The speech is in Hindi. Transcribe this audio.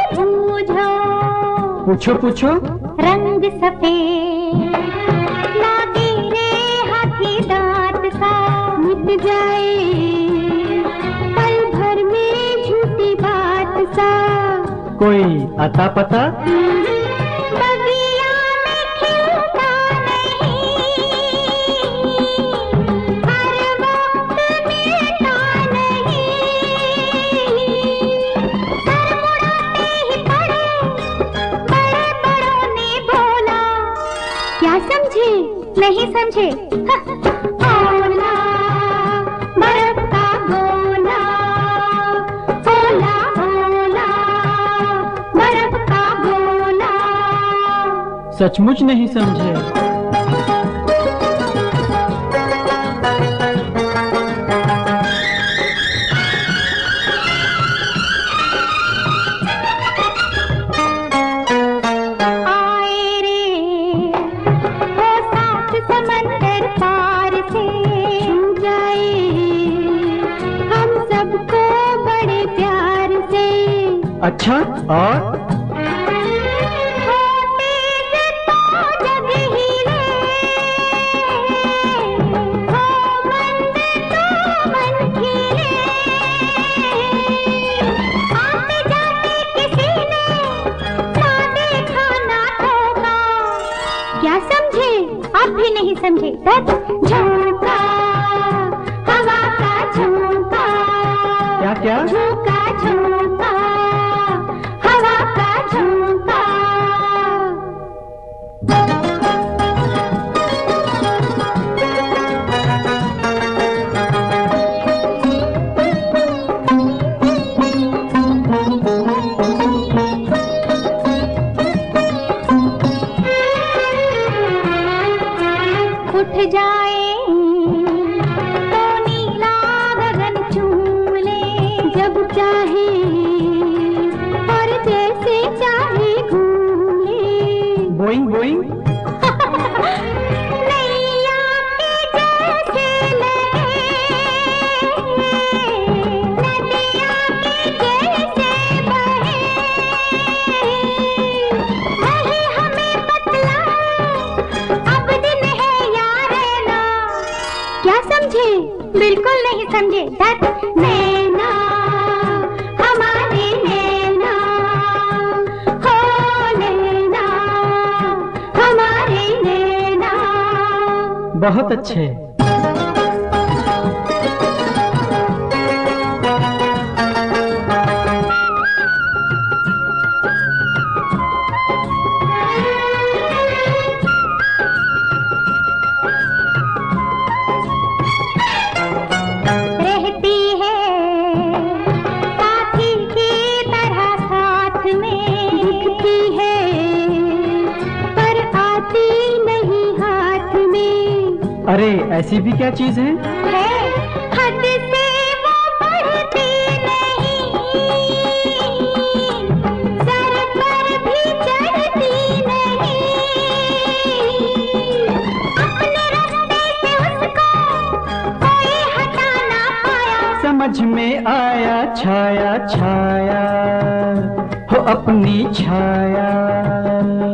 बूझो। पूछो पूछो। रंग सफेद लागे रे हाथी दांत सा, मिट जाए पल भर में झूठी बात सा। कोई अता पता? बगिया में खिलता नहीं, हर वक्त मिलता नहीं। सर मुड़ाते ही पड़े, बड़े बड़ों ने बोला। क्या समझे? नहीं समझे? ओला बर्फ का गोला, ओला ओला बर्फ का गोला। सचमुच नहीं समझे। आए रे वो सात समंदर पार से, छू जाए हम सबको बड़े प्यार से। अच्छा, और? होते से तो जग हिले, हो मंद तो मन खिले। आते जाते किसी ने ना देखा ना ठोका। क्या समझे? आप भी नहीं समझे। झोंका हवा का झोंका, क्या क्या? झोंका झोंका हवा का झोंका। उठ जाए तो नीला गगन चूम ले, जब चाहे और जैसे चाहे घूम ले। बोइंग बोइंग। नैया के जैसे लगे, नदिया के जैसे बहे, वही हमें बतलाए अब दिन है या रहना। क्या समझे? बिल्कुल नहीं समझे। नैना हमारे नैना, हो नैना हमारे नैना। बहुत अच्छे। रहती है साथी की तरह साथ में, दिखती है पर आती नहीं हाथ में। अरे ऐसी भी क्या चीज है? हद से वो बढ़ती नहीं, सर पर भी चढ़ती नहीं। अपने रास्ते से उसको कोई हटा ना पाया। समझ में आया छाया छाया हो अपनी छाया।